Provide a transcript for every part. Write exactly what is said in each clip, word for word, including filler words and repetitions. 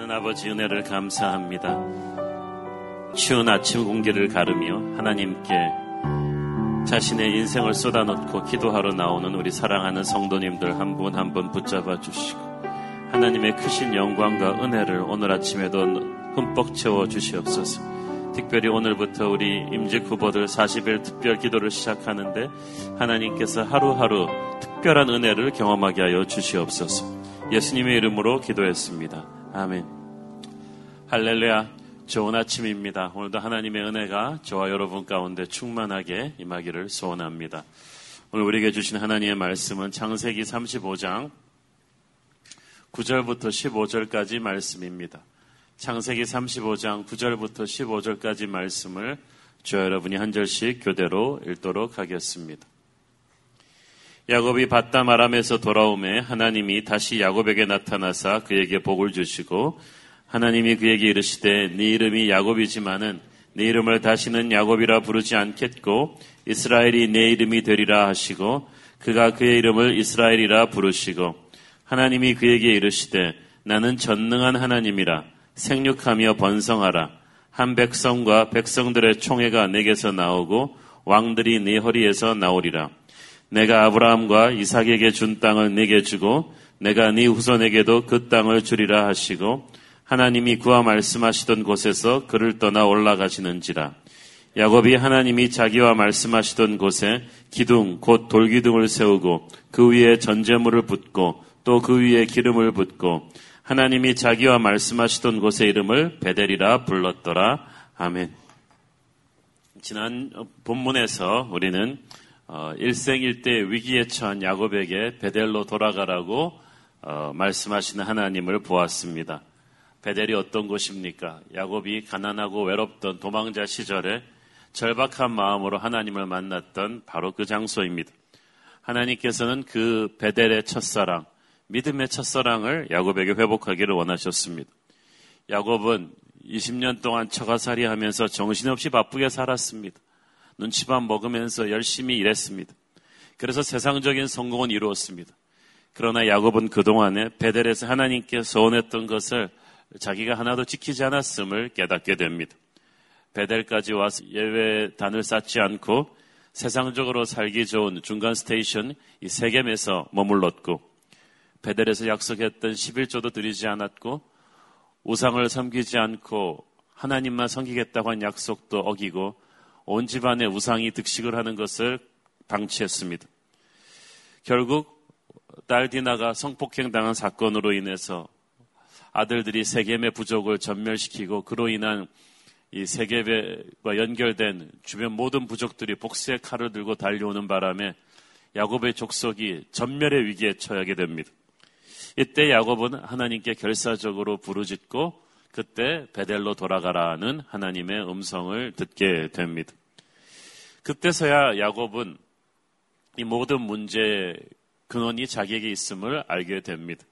사랑하는 아버지 은혜를 감사합니다. 추운 아침 공기를 가르며 하나님께 자신의 인생을 쏟아놓고 기도하러 나오는 우리 사랑하는 성도님들 한 분 한 분 붙잡아 주시고 하나님의 크신 영광과 은혜를 오늘 아침에도 흠뻑 채워 주시옵소서. 특별히 오늘부터 우리 임직 후보들 사십 일 특별 기도를 시작하는데 하나님께서 하루하루 특별한 은혜를 경험하게 하여 주시옵소서. 예수님의 이름으로 기도했습니다. 아멘. 할렐루야. 좋은 아침입니다. 오늘도 하나님의 은혜가 저와 여러분 가운데 충만하게 임하기를 소원합니다. 오늘 우리에게 주신 하나님의 말씀은 창세기 삼십오 장 구 절부터 십오 절까지 말씀입니다. 창세기 삼십오 장 구 절부터 십오 절까지 말씀을 저와 여러분이 한 절씩 교대로 읽도록 하겠습니다. 야곱이 밧담 아람에서 돌아오매 하나님이 다시 야곱에게 나타나사 그에게 복을 주시고 하나님이 그에게 이르시되 네 이름이 야곱이지만은 네 이름을 다시는 야곱이라 부르지 않겠고 이스라엘이 네 이름이 되리라 하시고 그가 그의 이름을 이스라엘이라 부르시고 하나님이 그에게 이르시되 나는 전능한 하나님이라 생육하며 번성하라. 한 백성과 백성들의 총회가 내게서 나오고 왕들이 네 허리에서 나오리라. 내가 아브라함과 이삭에게 준 땅을 네게 주고 내가 네 후손에게도 그 땅을 주리라 하시고 하나님이 그와 말씀하시던 곳에서 그를 떠나 올라가시는지라. 야곱이 하나님이 자기와 말씀하시던 곳에 기둥 곧 돌기둥을 세우고 그 위에 전제물을 붓고 또 그 위에 기름을 붓고 하나님이 자기와 말씀하시던 곳의 이름을 베델이라 불렀더라. 아멘. 지난 본문에서 우리는 어, 일생일대 위기에 처한 야곱에게 베델로 돌아가라고 어, 말씀하시는 하나님을 보았습니다. 베델이 어떤 곳입니까? 야곱이 가난하고 외롭던 도망자 시절에 절박한 마음으로 하나님을 만났던 바로 그 장소입니다. 하나님께서는 그 베델의 첫사랑, 믿음의 첫사랑을 야곱에게 회복하기를 원하셨습니다. 야곱은 이십 년 동안 처가살이 하면서 정신없이 바쁘게 살았습니다. 눈치밥 먹으면서 열심히 일했습니다. 그래서 세상적인 성공은 이루었습니다. 그러나 야곱은 그동안에 베델에서 하나님께서 원했던 것을 자기가 하나도 지키지 않았음을 깨닫게 됩니다. 베델까지 와서 예외단을 쌓지 않고 세상적으로 살기 좋은 중간 스테이션 이 세겜에서 머물렀고 베델에서 약속했던 십일조도 드리지 않았고 우상을 섬기지 않고 하나님만 섬기겠다고 한 약속도 어기고 온 집안의 우상이 득식을 하는 것을 방치했습니다. 결국 딸 디나가 성폭행당한 사건으로 인해서 아들들이 세겜의 부족을 전멸시키고 그로 인한 이 세겜과 연결된 주변 모든 부족들이 복수의 칼을 들고 달려오는 바람에 야곱의 족속이 전멸의 위기에 처하게 됩니다. 이때 야곱은 하나님께 결사적으로 부르짖고 그때 베델로 돌아가라는 하나님의 음성을 듣게 됩니다. 그때서야 야곱은 이 모든 문제의 근원이 자기에게 있음을 알게 됩니다.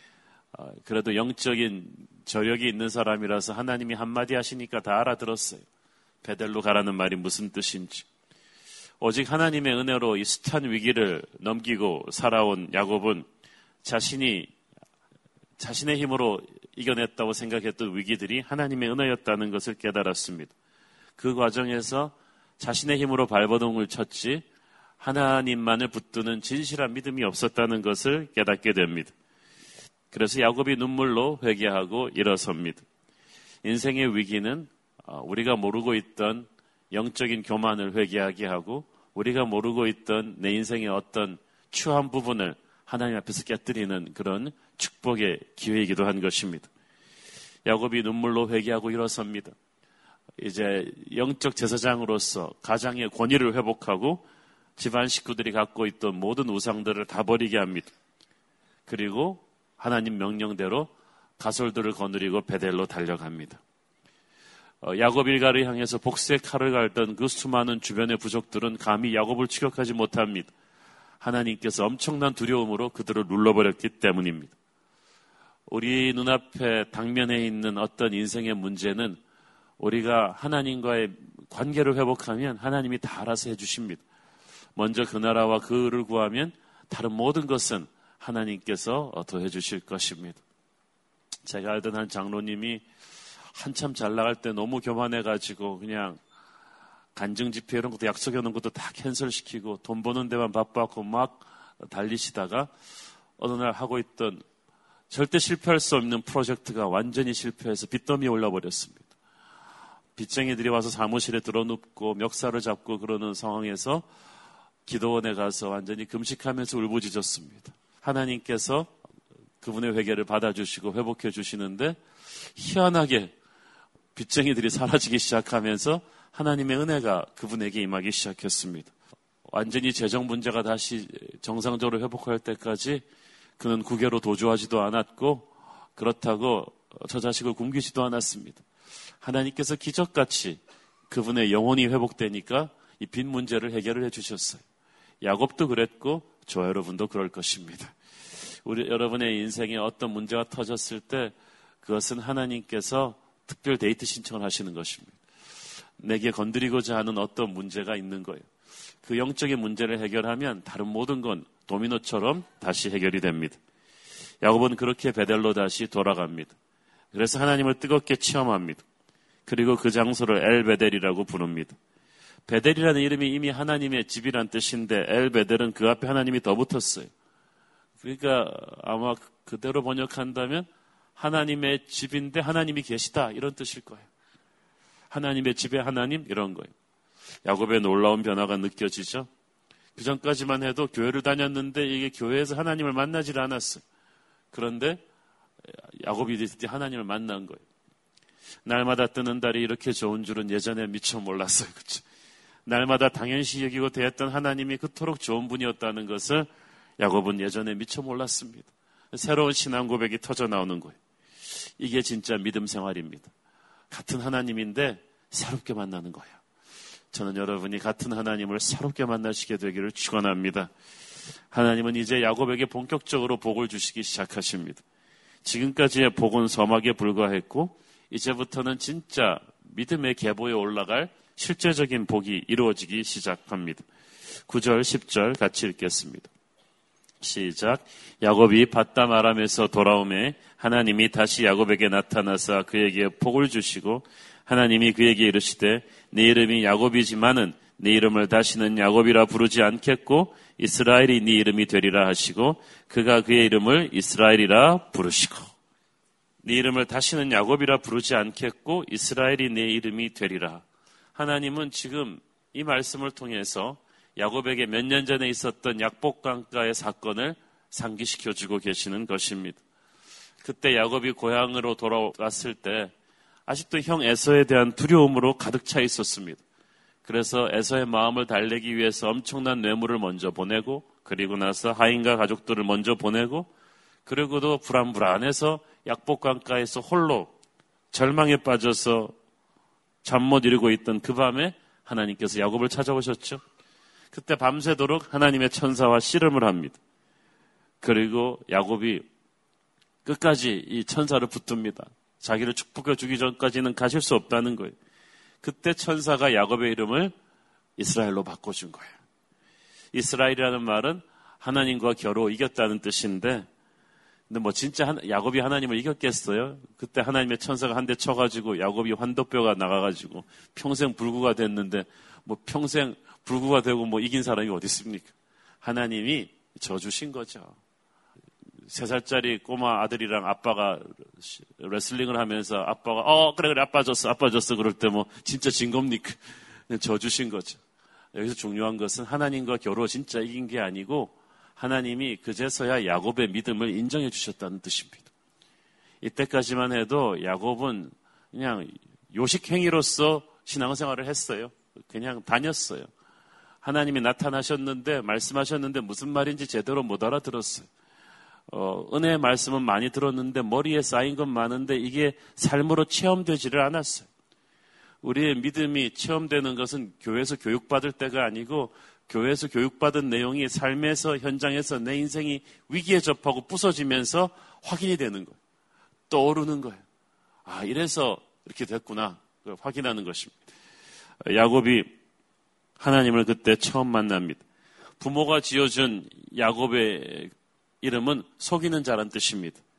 그래도 영적인 저력이 있는 사람이라서 하나님이 한마디 하시니까 다 알아들었어요. 베델로 가라는 말이 무슨 뜻인지. 오직 하나님의 은혜로 이 숱한 위기를 넘기고 살아온 야곱은 자신이 자신의 힘으로 이겨냈다고 생각했던 위기들이 하나님의 은혜였다는 것을 깨달았습니다. 그 과정에서 자신의 힘으로 발버둥을 쳤지 하나님만을 붙드는 진실한 믿음이 없었다는 것을 깨닫게 됩니다. 그래서 야곱이 눈물로 회개하고 일어섭니다. 인생의 위기는 우리가 모르고 있던 영적인 교만을 회개하게 하고 우리가 모르고 있던 내 인생의 어떤 추한 부분을 하나님 앞에서 깨뜨리는 그런 축복의 기회이기도 한 것입니다. 야곱이 눈물로 회개하고 일어섭니다. 이제 영적 제사장으로서 가장의 권위를 회복하고 집안 식구들이 갖고 있던 모든 우상들을 다 버리게 합니다. 그리고 하나님 명령대로 가솔들을 거느리고 베델로 달려갑니다. 어, 야곱 일가를 향해서 복수의 칼을 갈던 그 수많은 주변의 부족들은 감히 야곱을 추격하지 못합니다. 하나님께서 엄청난 두려움으로 그들을 눌러버렸기 때문입니다. 우리 눈앞에 당면에 있는 어떤 인생의 문제는 우리가 하나님과의 관계를 회복하면 하나님이 다 알아서 해주십니다. 먼저 그 나라와 그를 구하면 다른 모든 것은 하나님께서 더해 주실 것입니다. 제가 알던 한 장로님이 한참 잘 나갈 때 너무 교만해가지고 그냥 간증 집회 이런 것도 약속해 놓은 것도 다 캔슬시키고 돈 버는 데만 바빠갖고 막 달리시다가 어느 날 하고 있던 절대 실패할 수 없는 프로젝트가 완전히 실패해서 빚더미에 올라버렸습니다. 빚쟁이들이 와서 사무실에 들어눕고 멱살을 잡고 그러는 상황에서 기도원에 가서 완전히 금식하면서 울부짖었습니다. 하나님께서 그분의 회개를 받아주시고 회복해 주시는데 희한하게 빚쟁이들이 사라지기 시작하면서 하나님의 은혜가 그분에게 임하기 시작했습니다. 완전히 재정 문제가 다시 정상적으로 회복할 때까지 그는 구개로 도주하지도 않았고 그렇다고 저 자식을 굶기지도 않았습니다. 하나님께서 기적같이 그분의 영혼이 회복되니까 이 빚 문제를 해결을 해주셨어요. 야곱도 그랬고 저 여러분도 그럴 것입니다. 우리 여러분의 인생에 어떤 문제가 터졌을 때 그것은 하나님께서 특별 데이트 신청을 하시는 것입니다. 내게 건드리고자 하는 어떤 문제가 있는 거예요. 그 영적인 문제를 해결하면 다른 모든 건 도미노처럼 다시 해결이 됩니다. 야곱은 그렇게 베델로 다시 돌아갑니다. 그래서 하나님을 뜨겁게 체험합니다. 그리고 그 장소를 엘베델이라고 부릅니다. 베델이라는 이름이 이미 하나님의 집이란 뜻인데 엘베델은 그 앞에 하나님이 더 붙었어요. 그러니까 아마 그대로 번역한다면 하나님의 집인데 하나님이 계시다 이런 뜻일 거예요. 하나님의 집에 하나님 이런 거예요. 야곱의 놀라운 변화가 느껴지죠. 그 전까지만 해도 교회를 다녔는데 이게 교회에서 하나님을 만나질 않았어요. 그런데 야곱이 드디어 하나님을 만난 거예요. 날마다 뜨는 달이 이렇게 좋은 줄은 예전에 미처 몰랐어요. 그렇죠? 날마다 당연시 여기고 대했던 하나님이 그토록 좋은 분이었다는 것을 야곱은 예전에 미처 몰랐습니다. 새로운 신앙 고백이 터져 나오는 거예요. 이게 진짜 믿음 생활입니다. 같은 하나님인데 새롭게 만나는 거예요. 저는 여러분이 같은 하나님을 새롭게 만나시게 되기를 축원합니다. 하나님은 이제 야곱에게 본격적으로 복을 주시기 시작하십니다. 지금까지의 복은 서막에 불과했고 이제부터는 진짜 믿음의 계보에 올라갈 실제적인 복이 이루어지기 시작합니다. 구 절, 십 절 같이 읽겠습니다. 시작. 야곱이 밧담 아람에서 돌아오매 하나님이 다시 야곱에게 나타나사 그에게 복을 주시고 하나님이 그에게 이르시되 네 이름이 야곱이지만은 네 이름을 다시는 야곱이라 부르지 않겠고 이스라엘이 네 이름이 되리라 하시고 그가 그의 이름을 이스라엘이라 부르시고 네 이름을 다시는 야곱이라 부르지 않겠고 이스라엘이 네 이름이 되리라. 하나님은 지금 이 말씀을 통해서 야곱에게 몇 년 전에 있었던 약복강가의 사건을 상기시켜주고 계시는 것입니다. 그때 야곱이 고향으로 돌아왔을 때 아직도 형 에서에 대한 두려움으로 가득 차 있었습니다. 그래서 에서의 마음을 달래기 위해서 엄청난 뇌물을 먼저 보내고 그리고 나서 하인과 가족들을 먼저 보내고 그리고도 불안불안해서 약복강가에서 홀로 절망에 빠져서 잠 못 이루고 있던 그 밤에 하나님께서 야곱을 찾아오셨죠. 그때 밤새도록 하나님의 천사와 씨름을 합니다. 그리고 야곱이 끝까지 이 천사를 붙듭니다. 자기를 축복해 주기 전까지는 가실 수 없다는 거예요. 그때 천사가 야곱의 이름을 이스라엘로 바꿔준 거예요. 이스라엘이라는 말은 하나님과 겨루 이겼다는 뜻인데 근데 뭐 진짜 야곱이 하나님을 이겼겠어요? 그때 하나님의 천사가 한 대 쳐가지고 야곱이 환도뼈가 나가가지고 평생 불구가 됐는데 뭐 평생 불구가 되고 뭐 이긴 사람이 어디 있습니까? 하나님이 져주신 거죠. 세 살짜리 꼬마 아들이랑 아빠가 레슬링을 하면서 아빠가 어 그래 그래 아빠 졌어 아빠 졌어 그럴 때 뭐 진짜 진 겁니까? 져주신 거죠. 여기서 중요한 것은 하나님과 겨루 진짜 이긴 게 아니고 하나님이 그제서야 야곱의 믿음을 인정해 주셨다는 뜻입니다. 이때까지만 해도 야곱은 그냥 요식행위로서 신앙생활을 했어요. 그냥 다녔어요. 하나님이 나타나셨는데 말씀하셨는데 무슨 말인지 제대로 못 알아들었어요. 어, 은혜의 말씀은 많이 들었는데 머리에 쌓인 건 많은데 이게 삶으로 체험되지를 않았어요. 우리의 믿음이 체험되는 것은 교회에서 교육받을 때가 아니고 교회에서 교육받은 내용이 삶에서 현장에서 내 인생이 위기에 접하고 부서지면서 확인이 되는 거예요. 떠오르는 거예요. 아, 이래서 이렇게 됐구나. 확인하는 것입니다. 야곱이 하나님을 그때 처음 만납니다. 부모가 지어준 야곱의 이름은 속이는 자란 뜻입니다.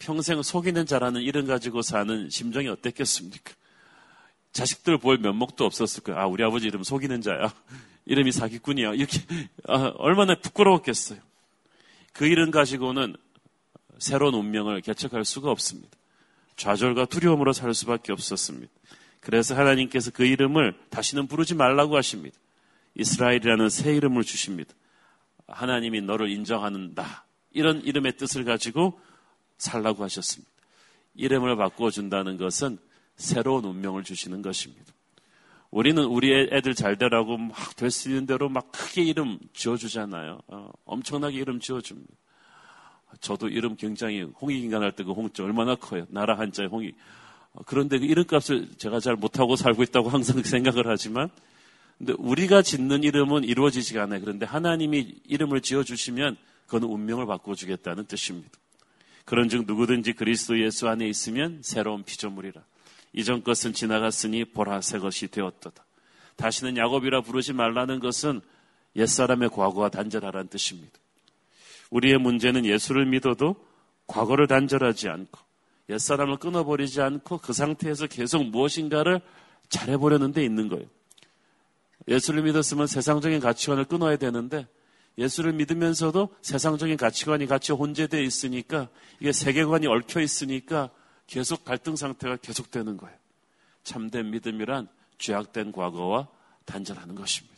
평생 속이는 자라는 이름 가지고 사는 심정이 어땠겠습니까? 자식들 볼 면목도 없었을 거예요. 아, 우리 아버지 이름 속이는 자야. 이름이 사기꾼이야. 이렇게 아, 얼마나 부끄러웠겠어요. 그 이름 가지고는 새로운 운명을 개척할 수가 없습니다. 좌절과 두려움으로 살 수밖에 없었습니다. 그래서 하나님께서 그 이름을 다시는 부르지 말라고 하십니다. 이스라엘이라는 새 이름을 주십니다. 하나님이 너를 인정하는다. 이런 이름의 뜻을 가지고 살라고 하셨습니다. 이름을 바꿔준다는 것은 새로운 운명을 주시는 것입니다. 우리는 우리 애들 잘 되라고 막 될 수 있는 대로 막 크게 이름 지어주잖아요. 어, 엄청나게 이름 지어줍니다. 저도 이름 굉장히 홍익인간 할 때 그 홍자 얼마나 커요. 나라 한자의 홍익. 어, 그런데 그 이름값을 제가 잘 못하고 살고 있다고 항상 생각을 하지만 근데 우리가 짓는 이름은 이루어지지가 않아요. 그런데 하나님이 이름을 지어주시면 그건 운명을 바꿔주겠다는 뜻입니다. 그런즉 누구든지 그리스도 예수 안에 있으면 새로운 피조물이라. 이전 것은 지나갔으니 보라 새 것이 되었도다. 다시는 야곱이라 부르지 말라는 것은 옛사람의 과거와 단절하라는 뜻입니다. 우리의 문제는 예수를 믿어도 과거를 단절하지 않고 옛사람을 끊어버리지 않고 그 상태에서 계속 무엇인가를 잘해보려는 데 있는 거예요. 예수를 믿었으면 세상적인 가치관을 끊어야 되는데 예수를 믿으면서도 세상적인 가치관이 같이 혼재되어 있으니까 이게 세계관이 얽혀 있으니까 계속 갈등 상태가 계속되는 거예요. 참된 믿음이란 죄악된 과거와 단절하는 것입니다.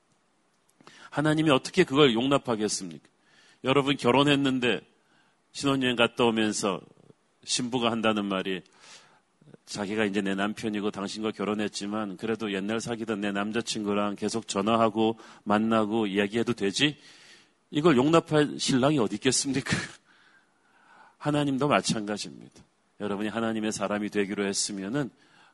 하나님이 어떻게 그걸 용납하겠습니까? 여러분 결혼했는데 신혼여행 갔다 오면서 신부가 한다는 말이 자기가 이제 내 남편이고 당신과 결혼했지만 그래도 옛날 사귀던 내 남자친구랑 계속 전화하고 만나고 이야기해도 되지? 이걸 용납할 신랑이 어디 있겠습니까? 하나님도 마찬가지입니다. 여러분이 하나님의 사람이 되기로 했으면은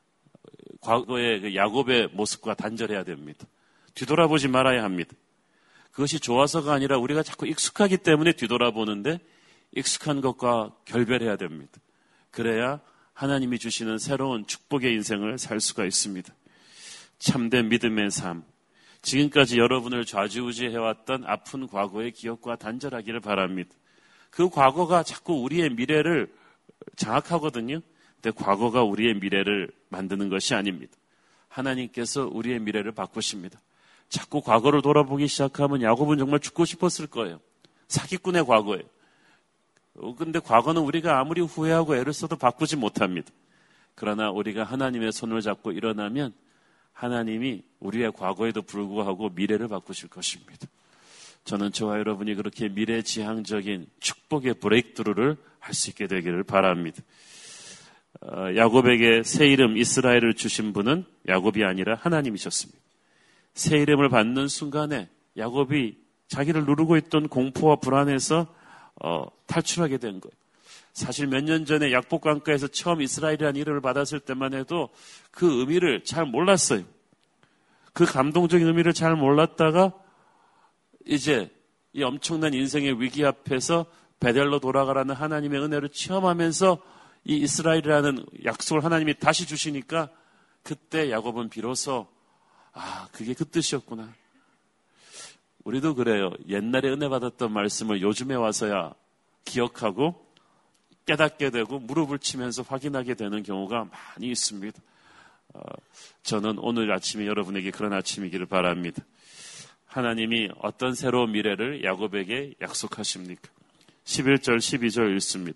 과거의 그 야곱의 모습과 단절해야 됩니다. 뒤돌아보지 말아야 합니다. 그것이 좋아서가 아니라 우리가 자꾸 익숙하기 때문에 뒤돌아보는데 익숙한 것과 결별해야 됩니다. 그래야 하나님이 주시는 새로운 축복의 인생을 살 수가 있습니다. 참된 믿음의 삶. 지금까지 여러분을 좌지우지해왔던 아픈 과거의 기억과 단절하기를 바랍니다. 그 과거가 자꾸 우리의 미래를 장악하거든요. 근데 과거가 우리의 미래를 만드는 것이 아닙니다. 하나님께서 우리의 미래를 바꾸십니다. 자꾸 과거를 돌아보기 시작하면 야곱은 정말 죽고 싶었을 거예요. 사기꾼의 과거예요. 근데 과거는 우리가 아무리 후회하고 애를 써도 바꾸지 못합니다. 그러나 우리가 하나님의 손을 잡고 일어나면 하나님이 우리의 과거에도 불구하고 미래를 바꾸실 것입니다. 저는 저와 여러분이 그렇게 미래지향적인 축복의 브레이크드루를 할 수 있게 되기를 바랍니다. 어, 야곱에게 새 이름 이스라엘을 주신 분은 야곱이 아니라 하나님이셨습니다. 새 이름을 받는 순간에 야곱이 자기를 누르고 있던 공포와 불안에서 어, 탈출하게 된 거예요. 사실 몇 년 전에 약복강가에서 처음 이스라엘이라는 이름을 받았을 때만 해도 그 의미를 잘 몰랐어요. 그 감동적인 의미를 잘 몰랐다가 이제 이 엄청난 인생의 위기 앞에서 베델로 돌아가라는 하나님의 은혜를 체험하면서 이 이스라엘이라는 약속을 하나님이 다시 주시니까 그때 야곱은 비로소 아, 그게 그 뜻이었구나. 우리도 그래요. 옛날에 은혜 받았던 말씀을 요즘에 와서야 기억하고 깨닫게 되고 무릎을 치면서 확인하게 되는 경우가 많이 있습니다. 어, 저는 오늘 아침에 여러분에게 그런 아침이기를 바랍니다. 하나님이 어떤 새로운 미래를 야곱에게 약속하십니까? 십일 절 십이 절 읽습니다.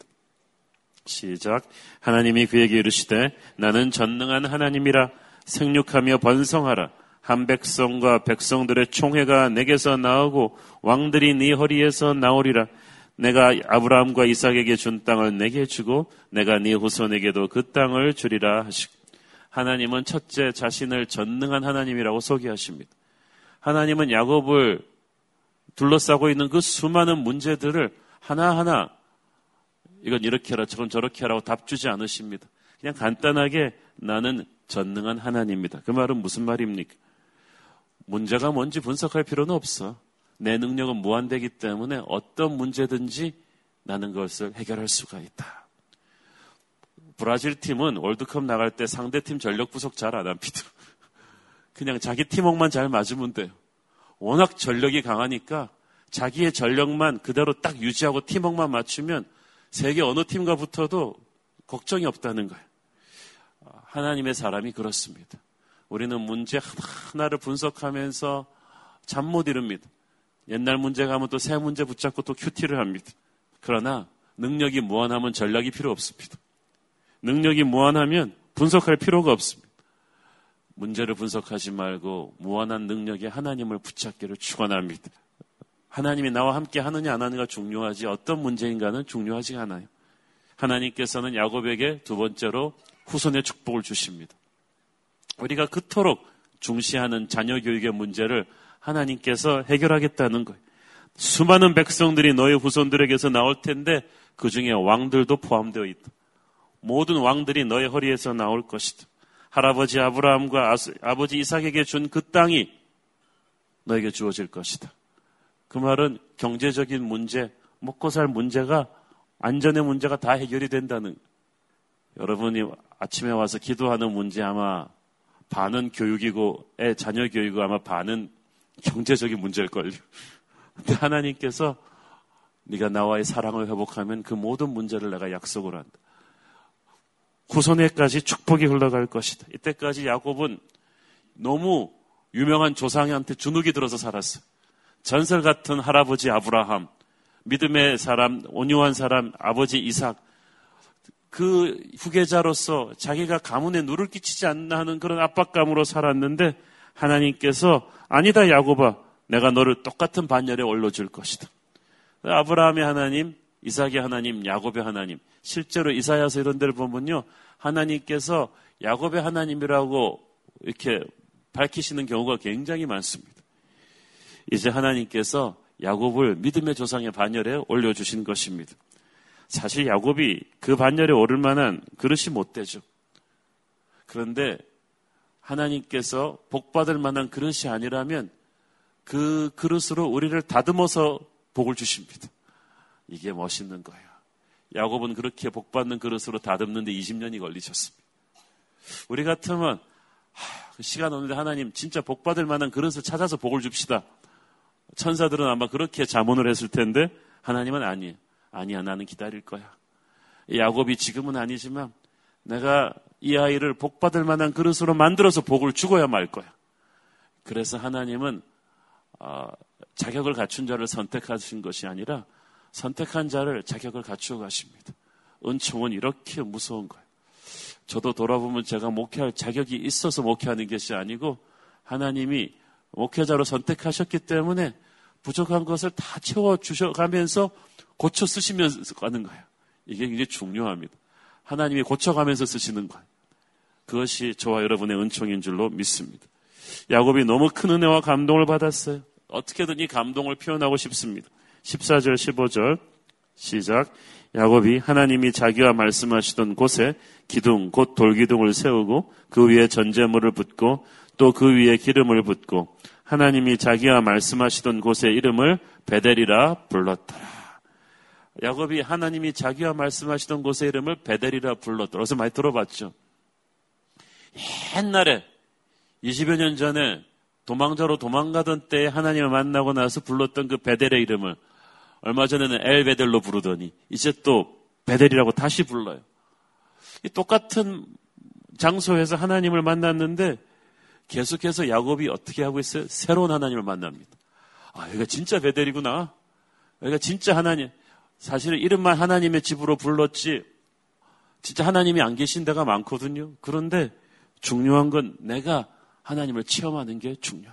시작. 하나님이 그에게 이르시되 나는 전능한 하나님이라 생육하며 번성하라. 한 백성과 백성들의 총회가 내게서 나오고 왕들이 네 허리에서 나오리라. 내가 아브라함과 이삭에게 준 땅을 내게 주고 내가 네 후손에게도 그 땅을 주리라 하시고 하나님은 첫째 자신을 전능한 하나님이라고 소개하십니다. 하나님은 야곱을 둘러싸고 있는 그 수많은 문제들을 하나하나 이건 이렇게 해라 저건 저렇게 하라고 답 주지 않으십니다. 그냥 간단하게 나는 전능한 하나님입니다. 그 말은 무슨 말입니까? 문제가 뭔지 분석할 필요는 없어. 내 능력은 무한되기 때문에 어떤 문제든지 나는 그것을 해결할 수가 있다. 브라질 팀은 월드컵 나갈 때 상대팀 전력 분석 잘 안 합니다. 그냥 자기 팀워크만 잘 맞으면 돼요. 워낙 전력이 강하니까 자기의 전력만 그대로 딱 유지하고 팀워크만 맞추면 세계 어느 팀과 붙어도 걱정이 없다는 거예요. 하나님의 사람이 그렇습니다. 우리는 문제 하나를 분석하면서 잠 못 이룹니다. 옛날 문제 가면 또 새 문제 붙잡고 또 큐티를 합니다. 그러나 능력이 무한하면 전략이 필요 없습니다. 능력이 무한하면 분석할 필요가 없습니다. 문제를 분석하지 말고 무한한 능력에 하나님을 붙잡기를 축원합니다. 하나님이 나와 함께 하느냐 안 하느냐가 중요하지 어떤 문제인가는 중요하지 않아요. 하나님께서는 야곱에게 두 번째로 후손의 축복을 주십니다. 우리가 그토록 중시하는 자녀 교육의 문제를 하나님께서 해결하겠다는 거예요. 수많은 백성들이 너의 후손들에게서 나올 텐데 그 중에 왕들도 포함되어 있다. 모든 왕들이 너의 허리에서 나올 것이다. 할아버지 아브라함과 아스, 아버지 이삭에게 준 그 땅이 너에게 주어질 것이다. 그 말은 경제적인 문제, 먹고 살 문제가, 안전의 문제가 다 해결이 된다는 거예요. 여러분이 아침에 와서 기도하는 문제 아마 반은 교육이고 애 자녀 교육이고 아마 반은 경제적인 문제일걸요. 근데 하나님께서 네가 나와의 사랑을 회복하면 그 모든 문제를 내가 약속을 한다. 후손에까지 축복이 흘러갈 것이다. 이때까지 야곱은 너무 유명한 조상한테 주눅이 들어서 살았어요. 전설 같은 할아버지 아브라함, 믿음의 사람, 온유한 사람, 아버지 이삭, 그 후계자로서 자기가 가문에 누를 끼치지 않나 하는 그런 압박감으로 살았는데 하나님께서 아니다 야곱아, 내가 너를 똑같은 반열에 올려줄 것이다. 아브라함의 하나님, 이삭의 하나님, 야곱의 하나님. 실제로 이사야서 이런 데를 보면요, 하나님께서 야곱의 하나님이라고 이렇게 밝히시는 경우가 굉장히 많습니다. 이제 하나님께서 야곱을 믿음의 조상의 반열에 올려주신 것입니다. 사실 야곱이 그 반열에 오를 만한 그릇이 못 되죠. 그런데 하나님께서 복받을 만한 그릇이 아니라면 그 그릇으로 우리를 다듬어서 복을 주십니다. 이게 멋있는 거예요. 야곱은 그렇게 복받는 그릇으로 다듬는데 이십 년이 걸리셨습니다. 우리 같으면 하, 그 시간 없는데 하나님 진짜 복받을 만한 그릇을 찾아서 복을 줍시다. 천사들은 아마 그렇게 자문을 했을 텐데 하나님은 아니에요. 아니야, 나는 기다릴 거야. 야곱이 지금은 아니지만 내가 이 아이를 복받을 만한 그릇으로 만들어서 복을 주고야 말 거야. 그래서 하나님은 어, 자격을 갖춘 자를 선택하신 것이 아니라 선택한 자를 자격을 갖추어 가십니다. 은총은 이렇게 무서운 거예요. 저도 돌아보면 제가 목회할 자격이 있어서 목회하는 것이 아니고 하나님이 목회자로 선택하셨기 때문에 부족한 것을 다 채워주셔가면서 고쳐 쓰시면서 가는 거예요. 이게 굉장히 중요합니다. 하나님이 고쳐가면서 쓰시는 거예요. 그것이 저와 여러분의 은총인 줄로 믿습니다. 야곱이 너무 큰 은혜와 감동을 받았어요. 어떻게든 이 감동을 표현하고 싶습니다. 십사 절 십오 절 시작. 야곱이 하나님이 자기와 말씀하시던 곳에 기둥 곧 돌기둥을 세우고 그 위에 전제물을 붓고 또 그 위에 기름을 붓고 하나님이 자기와 말씀하시던 곳의 이름을 베델이라 불렀더라. 야곱이 하나님이 자기와 말씀하시던 곳의 이름을 베델이라 불렀더라. 어디서 많이 들어봤죠? 옛날에 이십여 년 전에 도망자로 도망가던 때에 하나님을 만나고 나서 불렀던 그 베델의 이름을 얼마 전에는 엘베델로 부르더니 이제 또 베델이라고 다시 불러요. 이 똑같은 장소에서 하나님을 만났는데 계속해서 야곱이 어떻게 하고 있어요? 새로운 하나님을 만납니다. 아, 여기가 진짜 베델이구나. 여기가 진짜 하나님. 사실은 이름만 하나님의 집으로 불렀지 진짜 하나님이 안 계신 데가 많거든요. 그런데 중요한 건 내가 하나님을 체험하는 게 중요해요.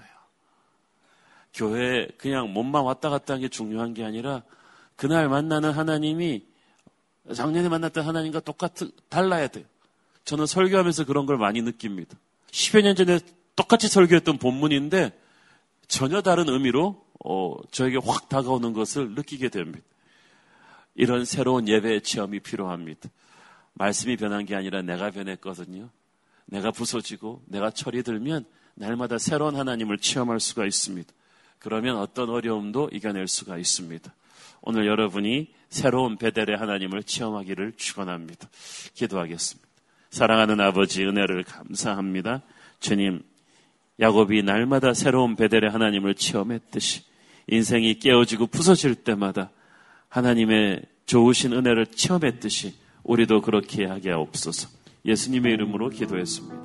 교회에 그냥 몸만 왔다 갔다 하는 게 중요한 게 아니라 그날 만나는 하나님이 작년에 만났던 하나님과 똑같은 달라야 돼요. 저는 설교하면서 그런 걸 많이 느낍니다. 십여 년 전에 똑같이 설교했던 본문인데 전혀 다른 의미로 어, 저에게 확 다가오는 것을 느끼게 됩니다. 이런 새로운 예배의 체험이 필요합니다. 말씀이 변한 게 아니라 내가 변했거든요. 내가 부서지고 내가 철이 들면 날마다 새로운 하나님을 체험할 수가 있습니다. 그러면 어떤 어려움도 이겨낼 수가 있습니다. 오늘 여러분이 새로운 베델의 하나님을 체험하기를 축원합니다. 기도하겠습니다. 사랑하는 아버지, 은혜를 감사합니다. 주님, 야곱이 날마다 새로운 베델의 하나님을 체험했듯이 인생이 깨어지고 부서질 때마다 하나님의 좋으신 은혜를 체험했듯이 우리도 그렇게 하게 하옵소서. 예수님의 이름으로 기도했습니다.